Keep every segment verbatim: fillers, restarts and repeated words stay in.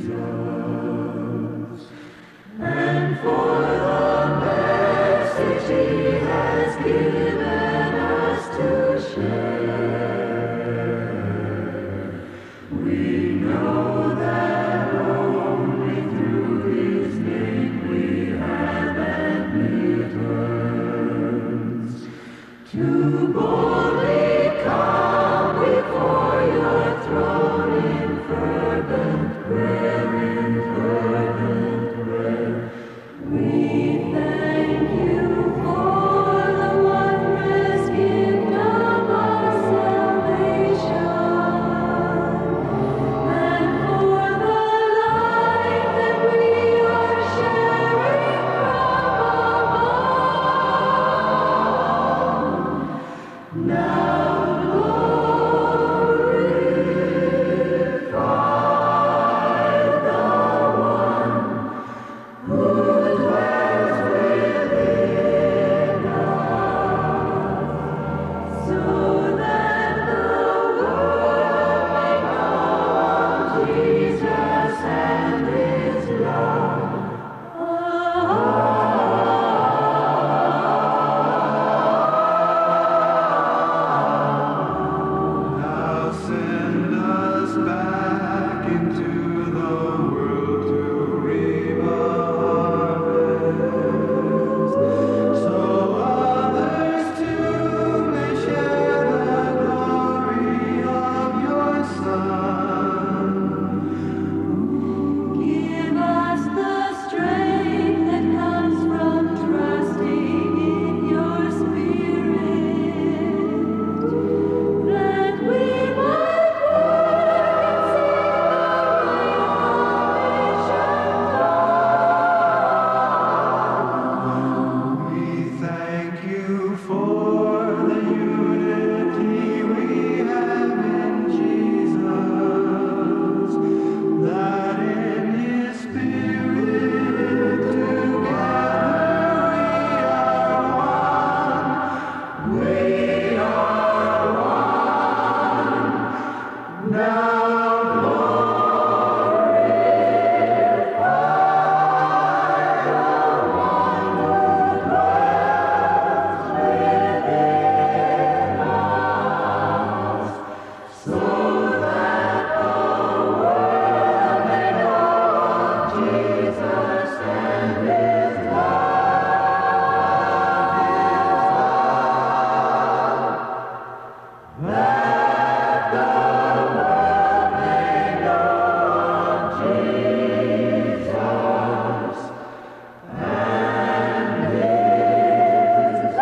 and for the message he has given us to share. We know that only through his name we have admittance to boldly come before your throne in fervent prayer, in fervent prayer. We thank you for the wondrous gift of our salvation, and for the life that we are sharing from above. Now glorify the one who dwells within us, so that the world may know of Jesus and his love. Now send us back into the world to reap a harvest, so others too may share the glory of your Son. Give us the strength that comes from trusting in your Spirit, that we might work and see the great commission done. We thank you for the unity we have in Jesus, that in his Spirit together we are one. We are one. Now glorify the one who dwells within us, so that the world may know of Jesus and his love, his love. That the world may know of Jesus and his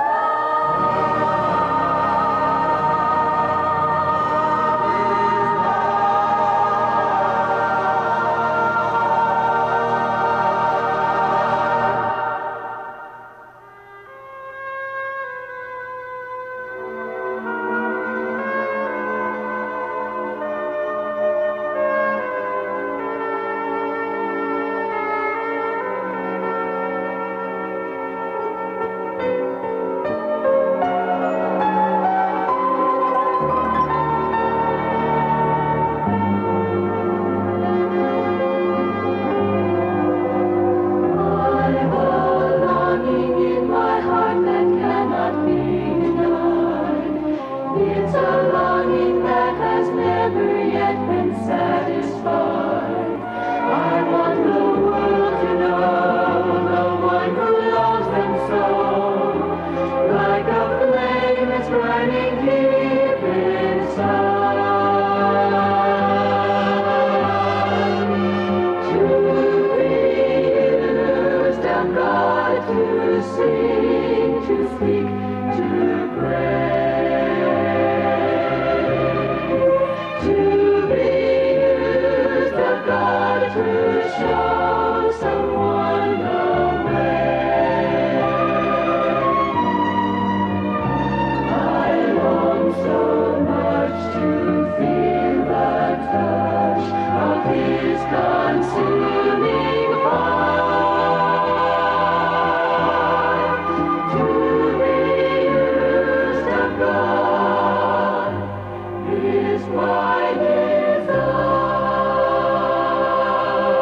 I've a longing in my heart that cannot be denied. It's a longing that has never yet been satisfied. I want the world to know the one who loves them so, like a flame that's burning deep inside. To be used of God, to sing, to speak, to pray. To be used of God, to show someone the way. I long so much to feel the touch of his consuming fire, to be used of God. Is my desire.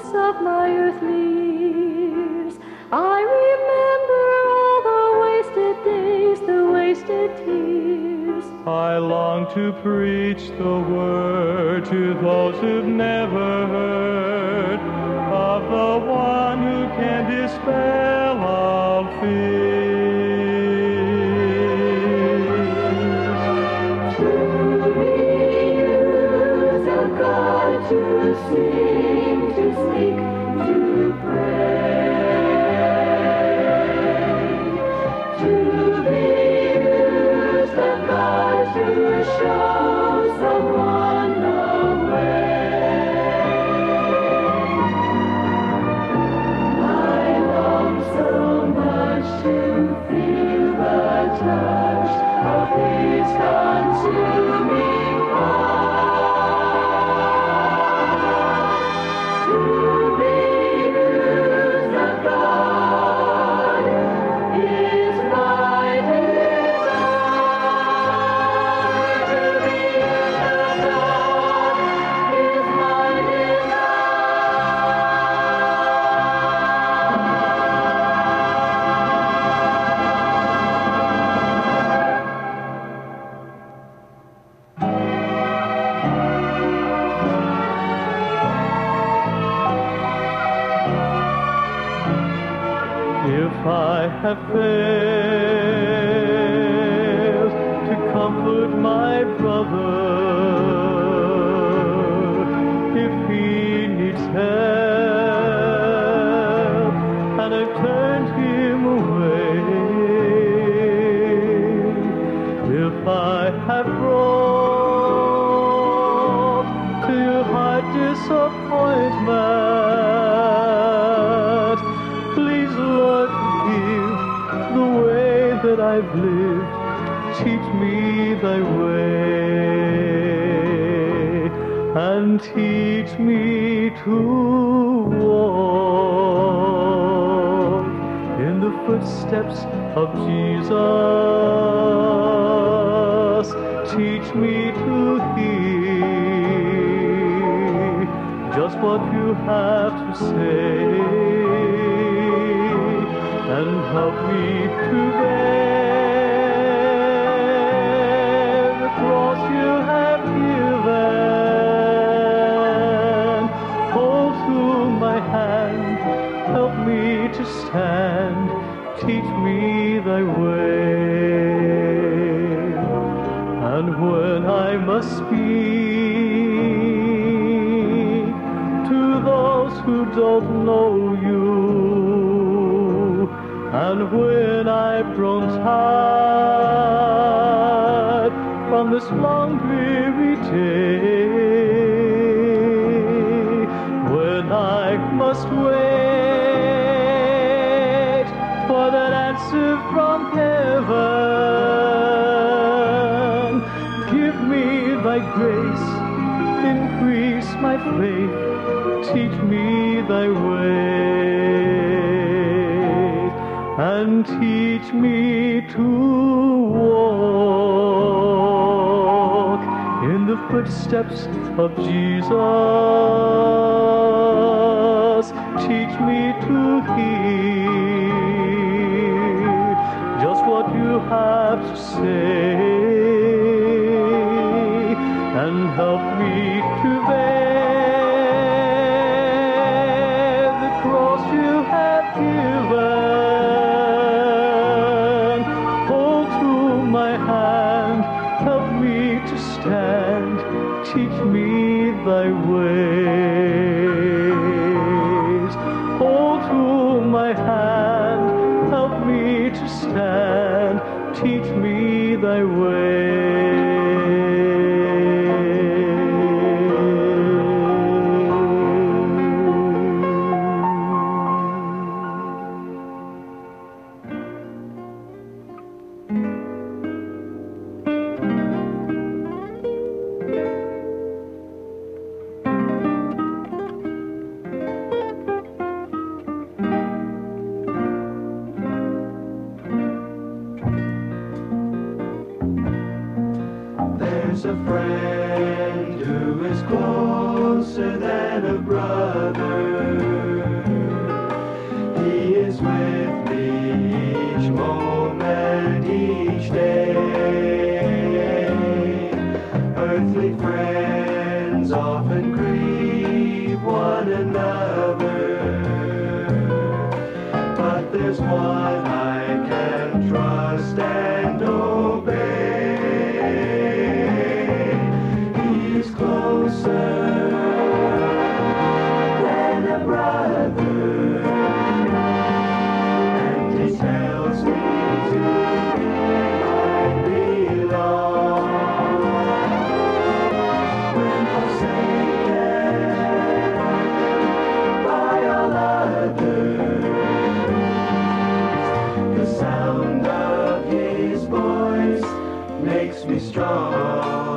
course of my earthly years. I remember all the wasted days, the wasted tears. I long to preach the word to those who've never heard of the one who can dispel all fears. To be used of God, to sing, to speak, to pray. To be used of God, to show someone the way. I long so much to feel the touch of His consuming fire. To be used of God is my desire. To be used of God is my desire. If I have failed to comfort my brother, if he needs help and I've turned him away, if I have brought to your heart disappointment, please, Lord, forgive the way that I've lived. Teach me thy way, and teach me to walk in the footsteps of Jesus. Teach me to hear just what you have to say, and help me to bear the cross you have given. Hold to my hand, help me to stand, teach me thy way. And when I must speak to those who don't know you, and when I've grown tired from this long weary day, when I must wait for that answer from heaven, give me thy grace, increase my faith, teach me thy way, and teach me to walk in the footsteps of Jesus. Teach me to hear just what you have to say, and help me to bear the cross you have given. Hold to my hand, help me to stand, teach me thy ways. Hold to my hand, help me to stand, teach me thy There's a friend who is closer than a brother. makes me strong.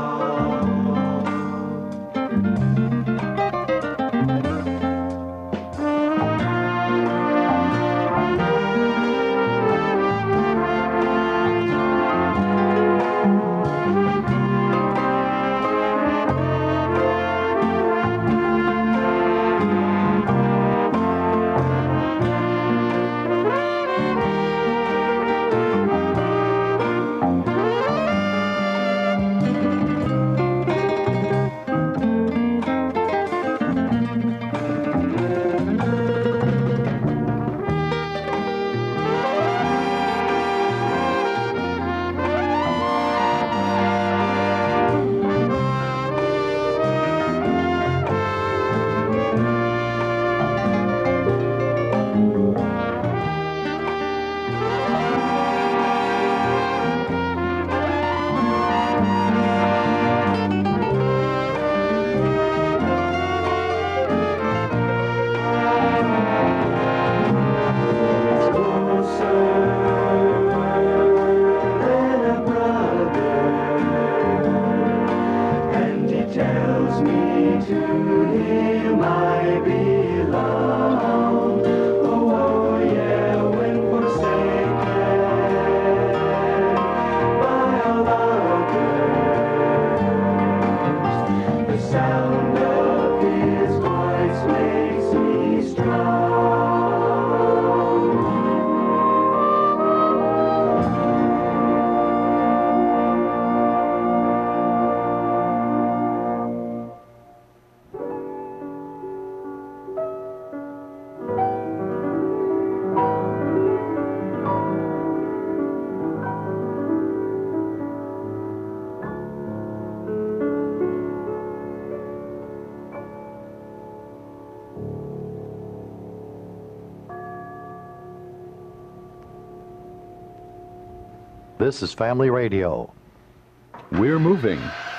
This is Family Radio. We're moving.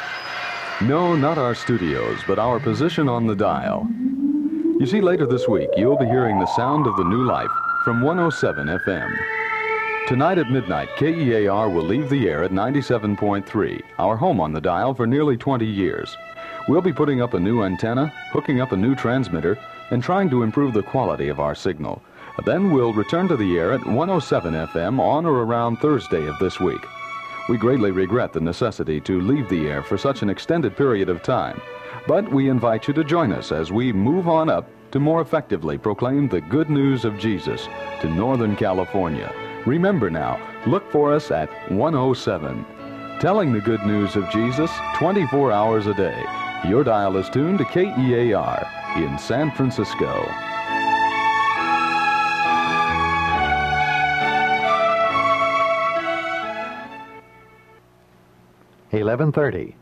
No, not our studios, but our position on the dial. You see, later this week, you'll be hearing the sound of the new life from one oh seven F M. Tonight at midnight, K E A R will leave the air at ninety-seven point three, our home on the dial for nearly twenty years. We'll be putting up a new antenna, hooking up a new transmitter, and trying to improve the quality of our signal. Then we'll return to the air at one oh seven F M on or around Thursday of this week. We greatly regret the necessity to leave the air for such an extended period of time, but we invite you to join us as we move on up to more effectively proclaim the good news of Jesus to Northern California. Remember now, look for us at one oh seven. Telling the good news of Jesus twenty-four hours a day. Your dial is tuned to K E A R in San Francisco. eleven thirty.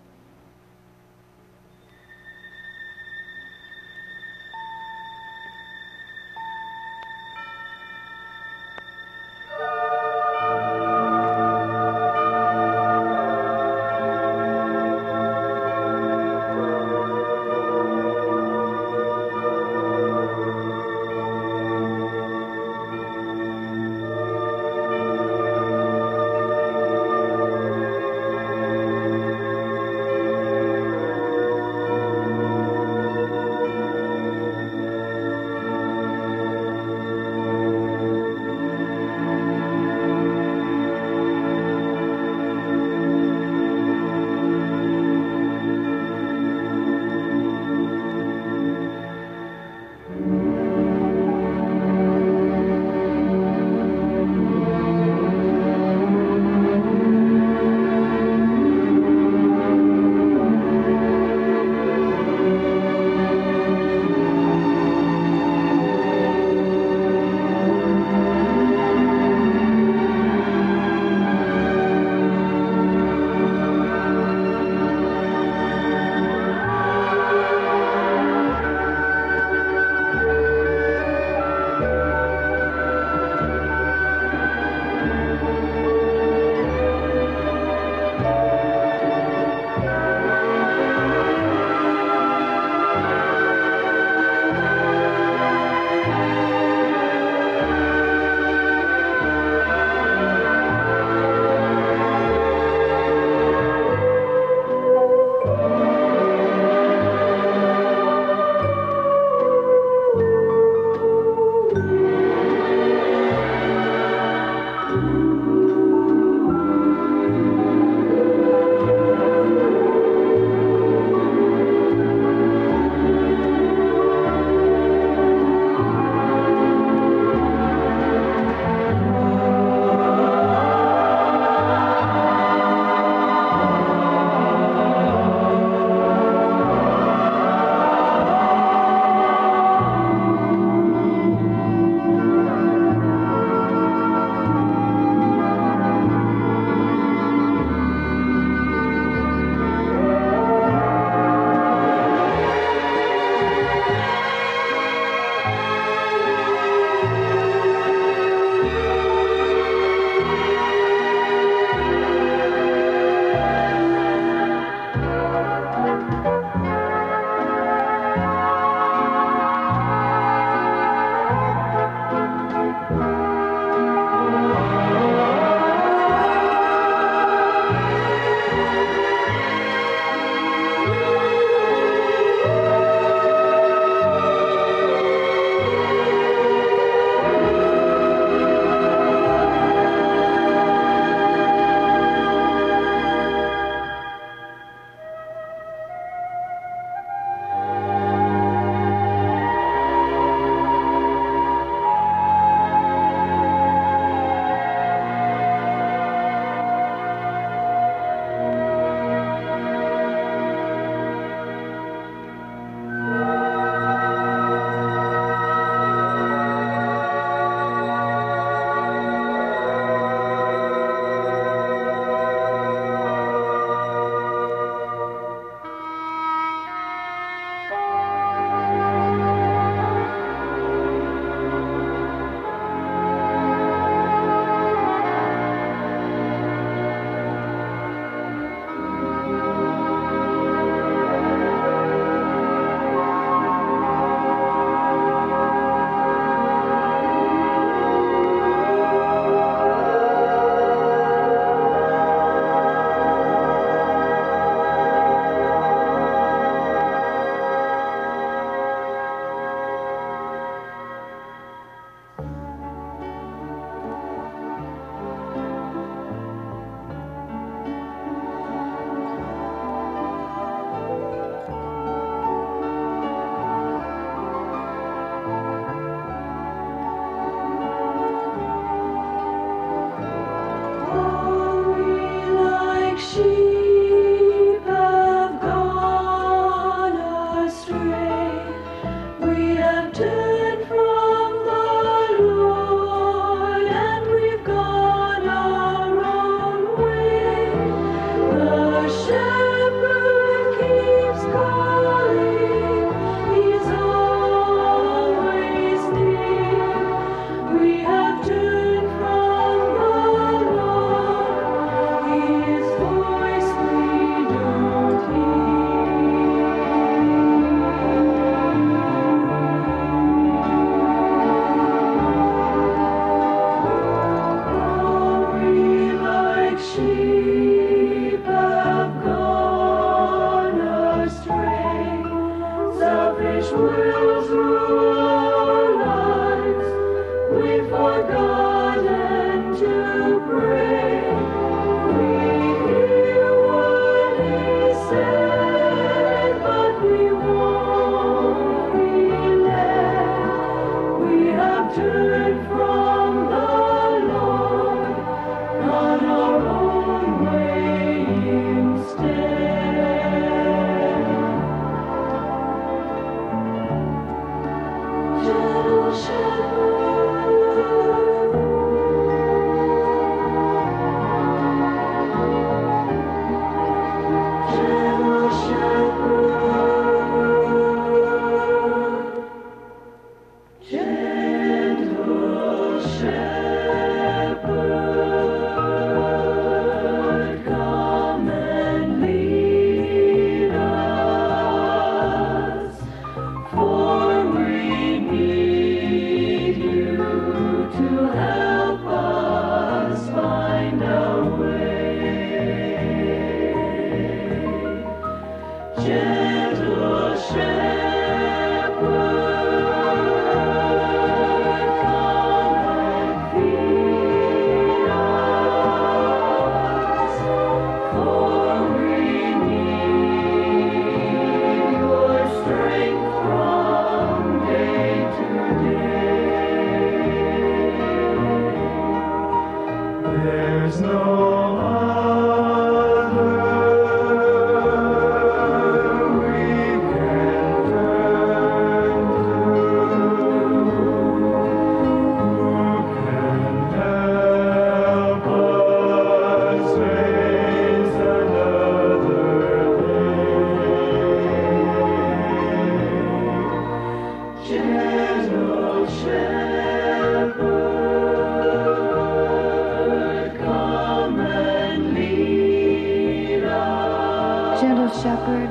Shepherd,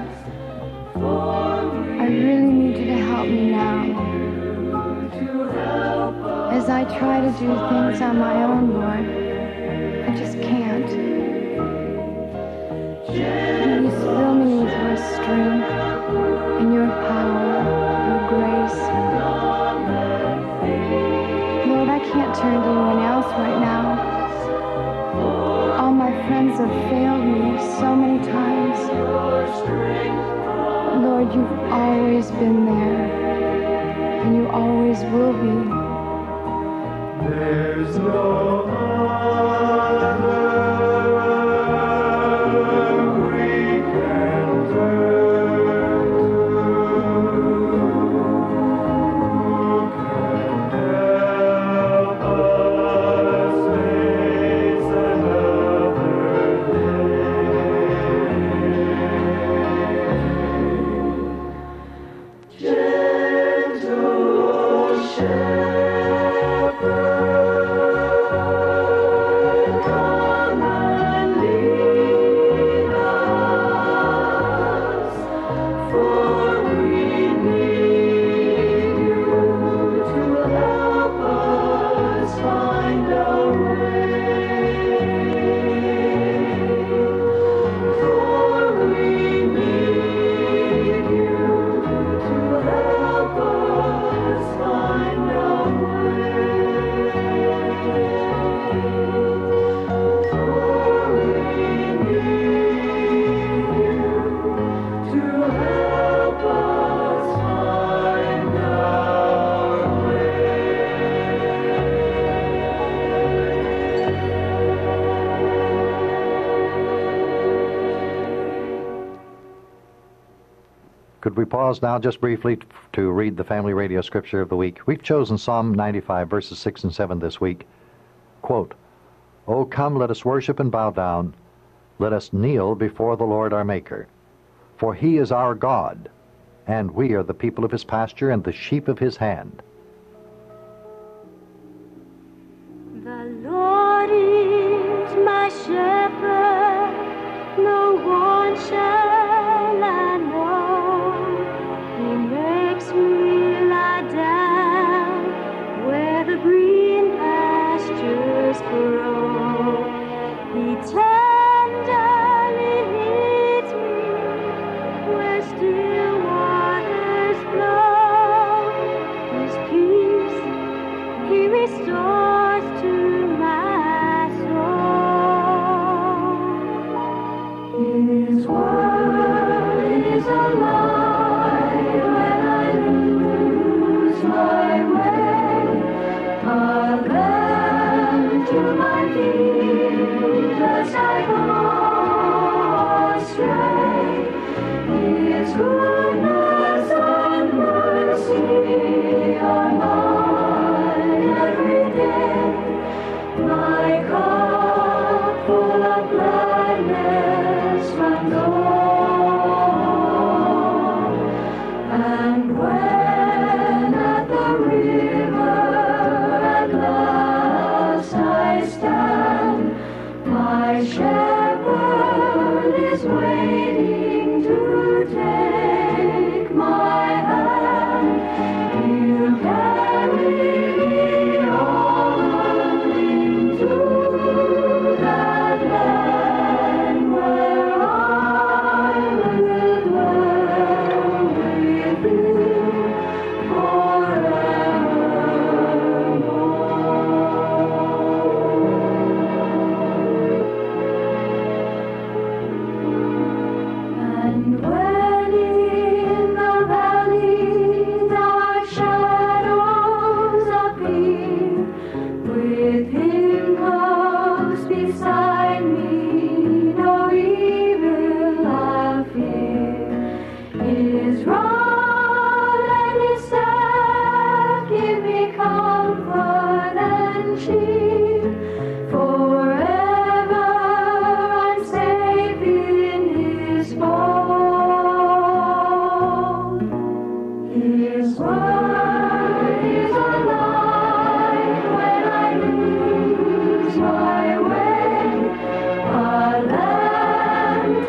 I really need you to help me now. As I try to do things on my own, Lord, I just can't. Please fill me with your strength and your power, your grace. Lord, I can't turn to anyone else right now. All my friends have failed me so many times. Lord, you've always been there, and you always will be. There's no other we can turn to. Who can help us face another day? Gentle Shepherd, come and lead us, for we need you to help us find our way. For we need you to help us find our way. For we need you to help us find our way. Could we pause now just briefly t- to read the Family Radio Scripture of the Week? We've chosen Psalm ninety-five, verses six and seven this week. Quote, "O come, let us worship and bow down. Let us kneel before the Lord our Maker. For he is our God, and we are the people of his pasture and the sheep of his hand." The Lord is my shepherd, no one shall I know. He makes me lie down where the green pastures grow. He tenderly leads me where still waters flow. His peace he restores to my soul. His word is alive when I lose my way. A lamp to my feet as I go astray. His goodness and mercy are mine every day. My cup full of gladness runs over. And when at the river at last I stand, my shepherd is waiting to take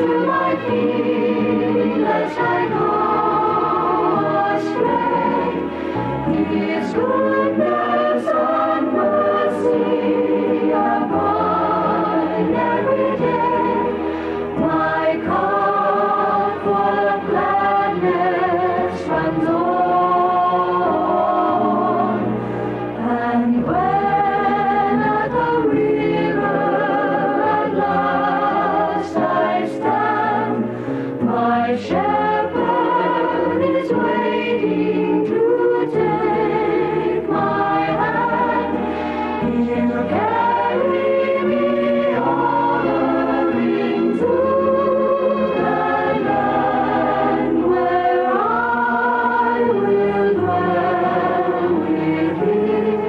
to my feet lest I go astray. His goodness and mercy abide every day. My cup full of gladness runs on, and when at the river at last I stand, my shepherd is waiting to take my hand. He'll carry me over into the land where I will dwell with him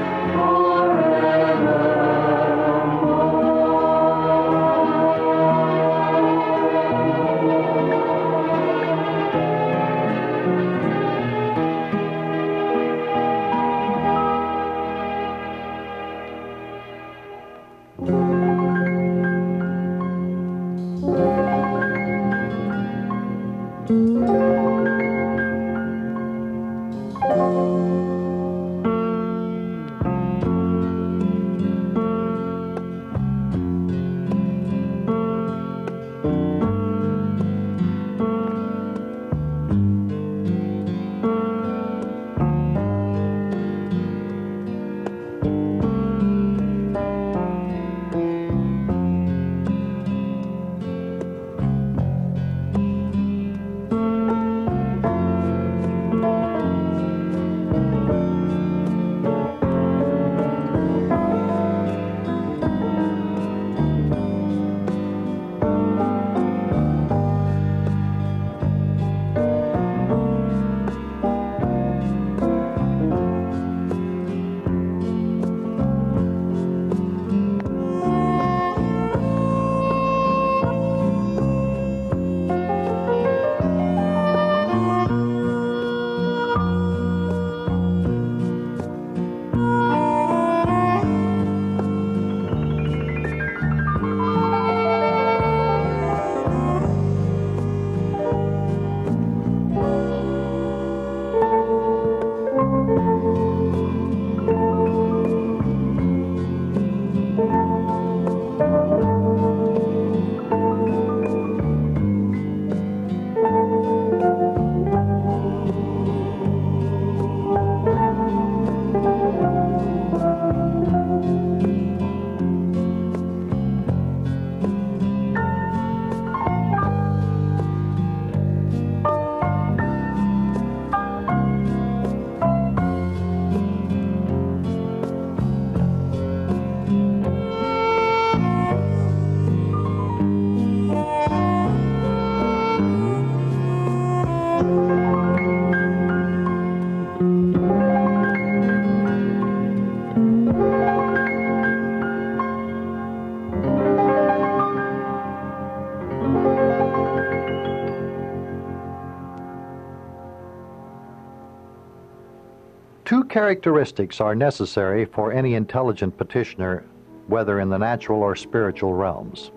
Two characteristics are necessary for any intelligent petitioner, whether in the natural or spiritual realms.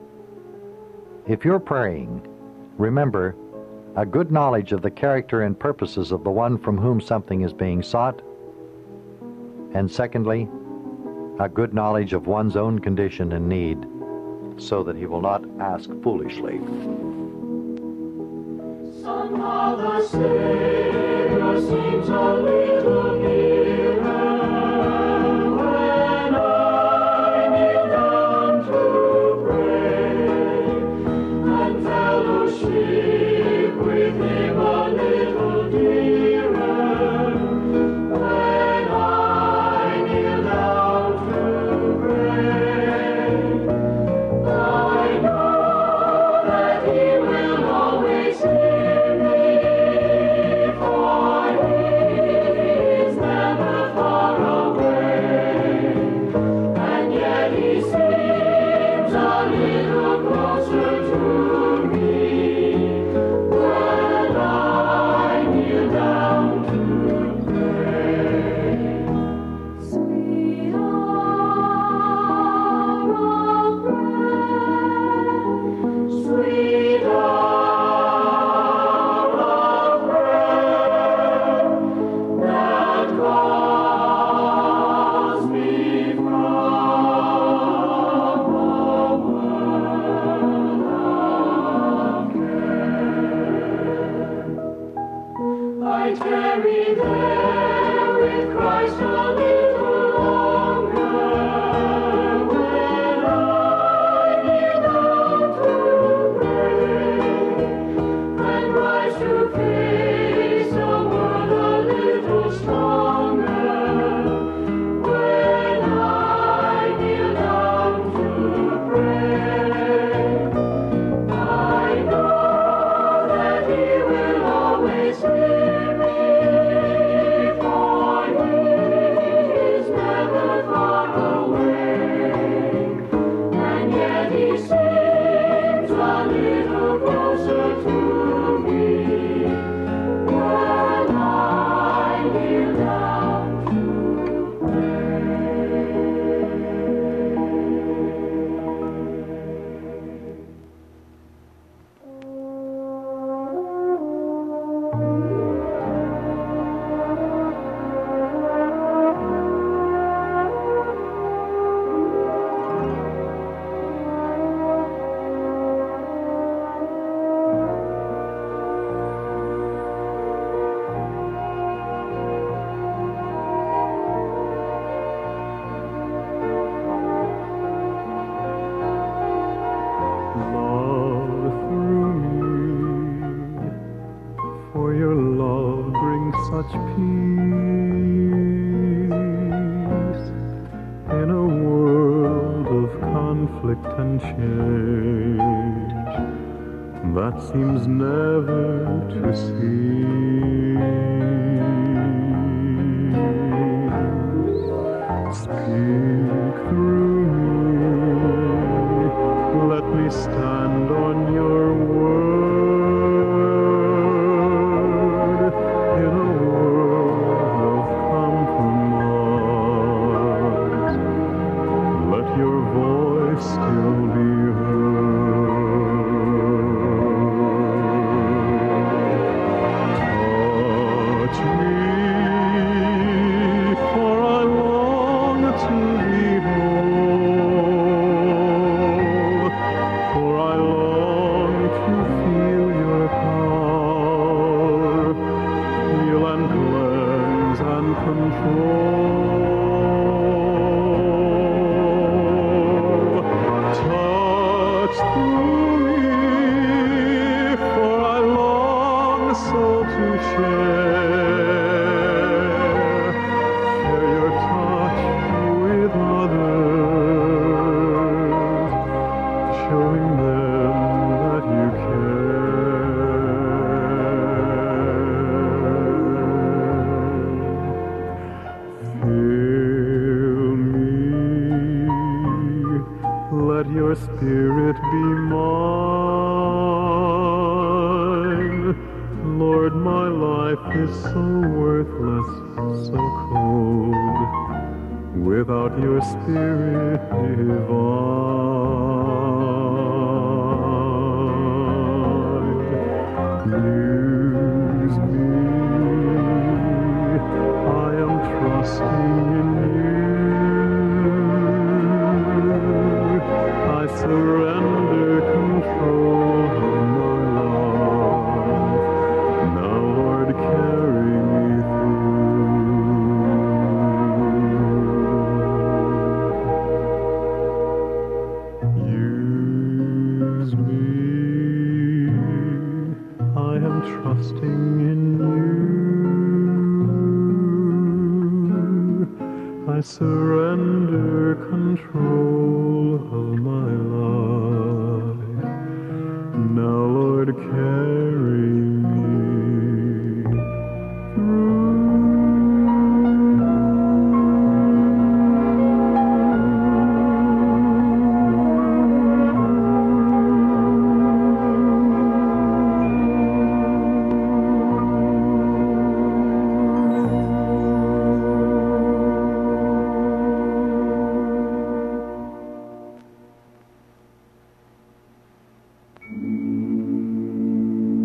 If you're praying, remember a good knowledge of the character and purposes of the one from whom something is being sought, and secondly, a good knowledge of one's own condition and need, so that he will not ask foolishly. Somehow the Savior seems a little nearer when I kneel down to pray and fellowship with him a little dearer. When I kneel down to pray, I know that he will always hear me, for he is never far away, and yet he seems a little closer to me. tarry there with Christ a little longer, when I kneel down to pray, and rise to face a world a little stronger, when I kneel down to pray. I know that He will always hear me, for He is never far away, and yet He seems a little closer to me when I kneel down to Love through me, for your love brings such peace in a world of conflict and change that seems never to cease. Speak through me, let me stand on your word in a world of compromise. Let your voice still be heard. Touch me, for I long to behold, for I long to feel your power, heal and cleanse and control. Touch through me, for I long so to share, share your touch with others, showing them that you care. Fill me, let your spirit be mine. Lord, my life is so worthless, so cold, without your spirit divine. Use me, I am trusting in you. I surrender control of my life. Now, Lord, carry me through. Use me, I am trusting in you. I surrender control of my life. Now, Lord, carry me through.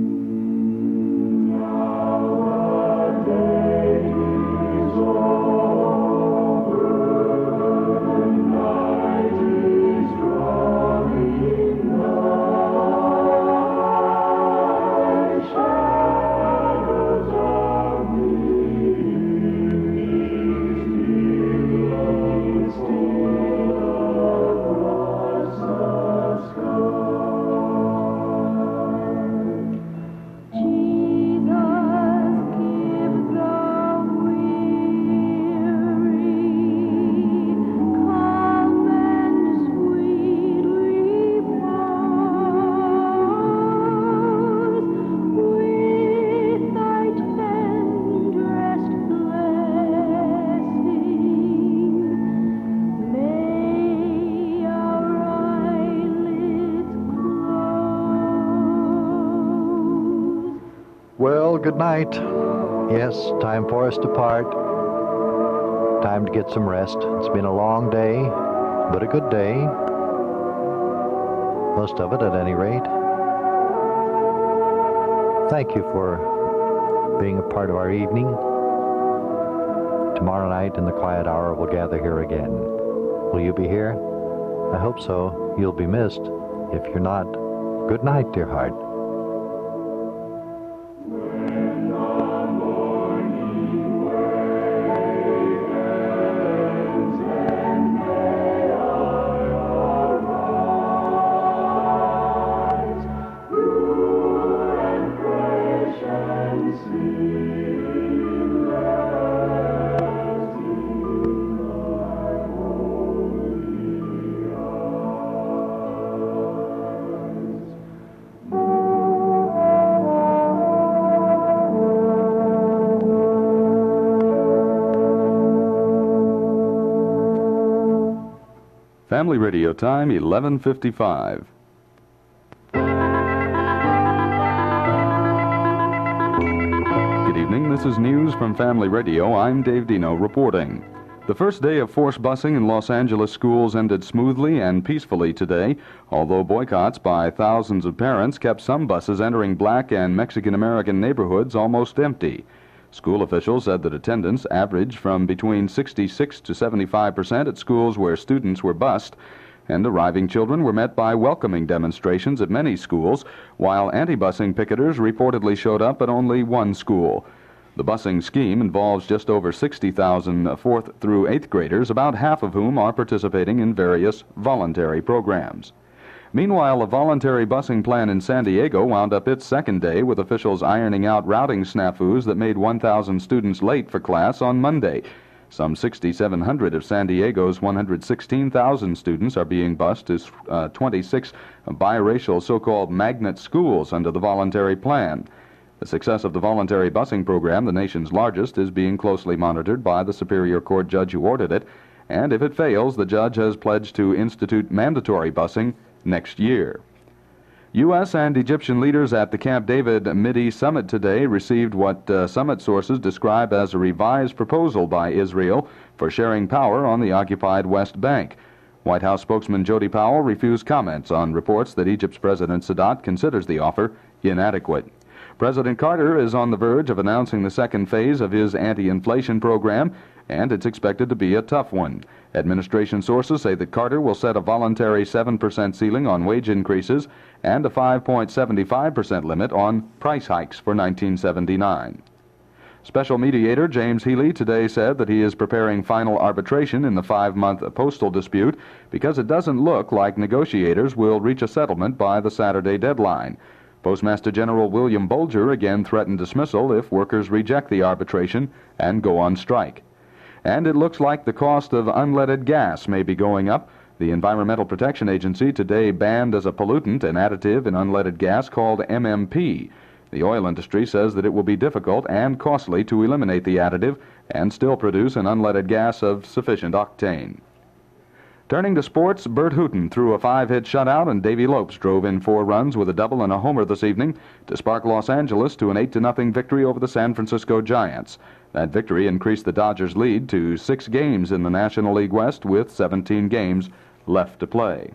Well, good night. Yes, time for us to part. Time to get some rest. It's been a long day, but a good day. Most of it, at any rate. Thank you for being a part of our evening. Tomorrow night in the quiet hour, we'll gather here again. Will you be here? I hope so. You'll be missed. If you're not, good night, dear heart. Family Radio time, eleven fifty-five. Good evening. This is news from Family Radio. I'm Dave Dino reporting. The first day of forced busing in Los Angeles schools ended smoothly and peacefully today, although boycotts by thousands of parents kept some buses entering black and Mexican-American neighborhoods almost empty. School officials said that attendance averaged from between sixty-six to seventy-five percent at schools where students were bused, and arriving children were met by welcoming demonstrations at many schools, while anti-busing picketers reportedly showed up at only one school. The busing scheme involves just over sixty thousand fourth through eighth graders, about half of whom are participating in various voluntary programs. Meanwhile, a voluntary busing plan in San Diego wound up its second day with officials ironing out routing snafus that made one thousand students late for class on Monday. Some six thousand seven hundred of San Diego's one hundred sixteen thousand students are being bused to uh, twenty-six biracial so-called magnet schools under the voluntary plan. The success of the voluntary busing program, the nation's largest, is being closely monitored by the Superior Court judge who ordered it, and if it fails, the judge has pledged to institute mandatory busing next year. U S and Egyptian leaders at the Camp David Mid-East Summit today received what uh, summit sources describe as a revised proposal by Israel for sharing power on the occupied West Bank. White House spokesman Jody Powell refused comments on reports that Egypt's President Sadat considers the offer inadequate. President Carter is on the verge of announcing the second phase of his anti-inflation program, and it's expected to be a tough one. Administration sources say that Carter will set a voluntary seven percent ceiling on wage increases and a five point seven five percent limit on price hikes for nineteen seventy-nine. Special mediator James Healy today said that he is preparing final arbitration in the five-month postal dispute because it doesn't look like negotiators will reach a settlement by the Saturday deadline. Postmaster General William Bolger again threatened dismissal if workers reject the arbitration and go on strike. And it looks like the cost of unleaded gas may be going up. The Environmental Protection Agency today banned as a pollutant an additive in unleaded gas called M M P. The oil industry says that it will be difficult and costly to eliminate the additive and still produce an unleaded gas of sufficient octane. Turning to sports, Bert Hooton threw a five-hit shutout, and Davy Lopes drove in four runs with a double and a homer this evening to spark Los Angeles to an eight to nothing victory over the San Francisco Giants. That victory increased the Dodgers' lead to six games in the National League West with seventeen games left to play.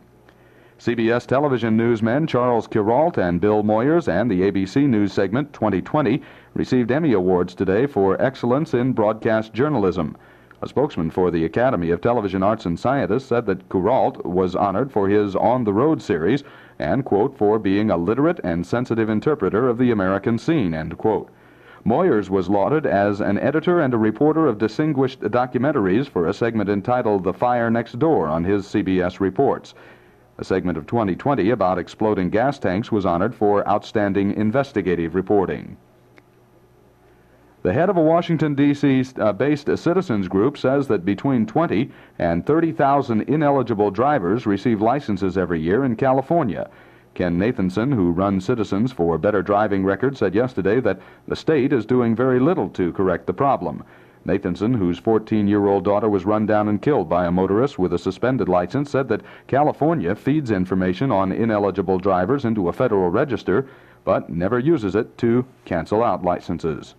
C B S television newsmen Charles Kuralt and Bill Moyers and the A B C News segment twenty twenty received Emmy Awards today for excellence in broadcast journalism. A spokesman for the Academy of Television Arts and Sciences said that Kuralt was honored for his On the Road series and, quote, for being a literate and sensitive interpreter of the American scene, end quote. Moyers was lauded as an editor and a reporter of distinguished documentaries for a segment entitled The Fire Next Door on his C B S Reports. A segment of twenty twenty about exploding gas tanks was honored for outstanding investigative reporting. The head of a Washington, D C-based uh, citizens group says that between twenty and thirty thousand ineligible drivers receive licenses every year in California. Ken Nathanson, who runs Citizens for Better Driving Record, said yesterday that the state is doing very little to correct the problem. Nathanson, whose fourteen-year-old daughter was run down and killed by a motorist with a suspended license, said that California feeds information on ineligible drivers into a federal register, but never uses it to cancel out licenses.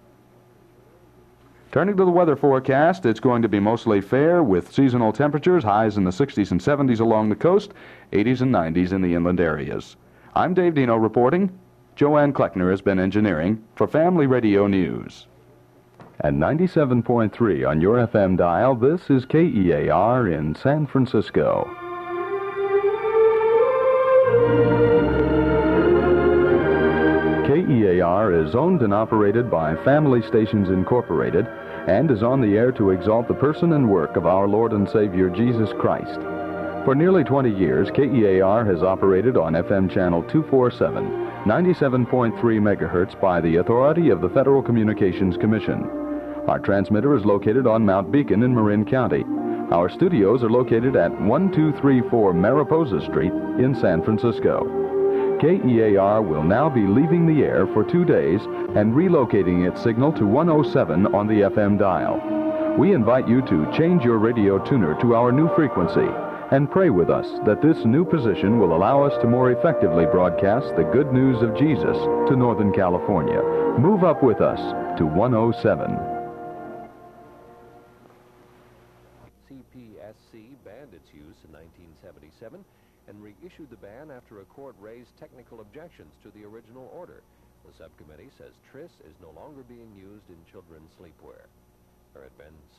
Turning to the weather forecast, it's going to be mostly fair with seasonal temperatures, highs in the sixties and seventies along the coast, eighties and nineties in the inland areas. I'm Dave Dino reporting. Joanne Kleckner has been engineering for Family Radio News. At ninety-seven point three on your F M dial, this is K E A R in San Francisco. K E A R is owned and operated by Family Stations Incorporated and is on the air to exalt the person and work of our Lord and Savior Jesus Christ. For nearly twenty years, K E A R has operated on F M channel two forty-seven, ninety-seven point three megahertz by the authority of the Federal Communications Commission. Our transmitter is located on Mount Beacon in Marin County. Our studios are located at one two three four Mariposa Street in San Francisco. K E A R will now be leaving the air for two days and relocating its signal to one oh seven on the F M dial. We invite you to change your radio tuner to our new frequency and pray with us that this new position will allow us to more effectively broadcast the good news of Jesus to Northern California. Move up with us to one oh seven. C P S C banned its use in nineteen seventy-seven and reissued the ban after a court raised technical objections to the original order. The subcommittee says Tris is no longer being used in children's sleepwear. Or at Ben